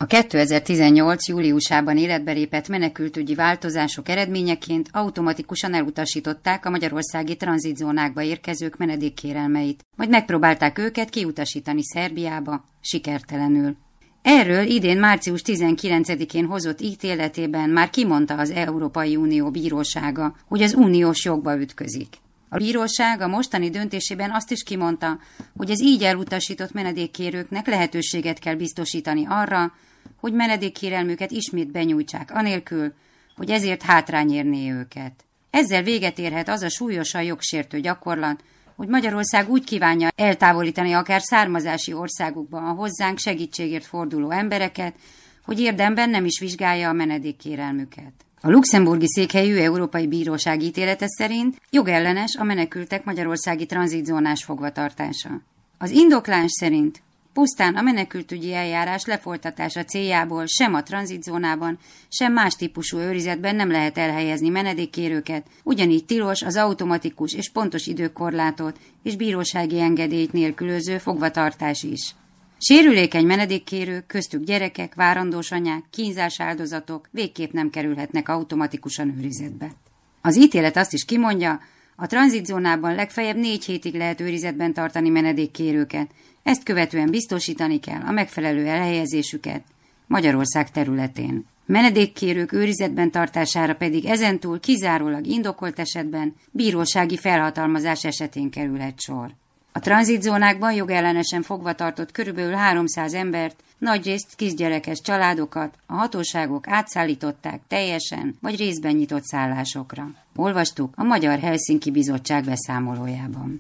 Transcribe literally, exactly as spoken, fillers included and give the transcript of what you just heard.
A kétezer-tizennyolc. júliusában életbe lépett menekültügyi változások eredményeként automatikusan elutasították a magyarországi tranzitzónákba érkezők menedékkérelmeit, majd megpróbálták őket kiutasítani Szerbiába, sikertelenül. Erről idén március tizenkilencedikén hozott ítéletében már kimondta az Európai Unió bírósága, hogy az uniós jogba ütközik. A bíróság a mostani döntésében azt is kimondta, hogy az így elutasított menedékkérőknek lehetőséget kell biztosítani arra, hogy menedékkérelmüket ismét benyújtsák anélkül, hogy ezért hátrány érné őket. Ezzel véget érhet az a súlyosan jogsértő gyakorlat, hogy Magyarország úgy kívánja eltávolítani akár származási országukban a hozzánk segítségért forduló embereket, hogy érdemben nem is vizsgálja a menedékkérelmüket. A luxemburgi székhelyű Európai Bíróság ítélete szerint jogellenes a menekültek magyarországi tranzitzónás fogvatartása. Az indoklás szerint pusztán a menekültügyi eljárás lefolytatása céljából sem a tranzitzónában, sem más típusú őrizetben nem lehet elhelyezni menedékkérőket, ugyanígy tilos az automatikus és pontos időkorlátot és bírósági engedélyt nélkülöző fogvatartás is. Sérülékeny menedékkérők, köztük gyerekek, várandós anyák, kínzás áldozatok végképp nem kerülhetnek automatikusan őrizetbe. Az ítélet azt is kimondja, a tranzitzónában legfeljebb négy hétig lehet őrizetben tartani menedékkérőket, ezt követően biztosítani kell a megfelelő elhelyezésüket Magyarország területén. Menedékkérők őrizetben tartására pedig ezentúl kizárólag indokolt esetben bírósági felhatalmazás esetén kerülhet sor. A tranzitzónákban jogellenesen fogva tartott körülbelül háromszáz embert, nagyrészt kisgyerekes családokat a hatóságok átszállították teljesen vagy részben nyitott szállásokra. Olvastuk a Magyar Helsinki Bizottság beszámolójában.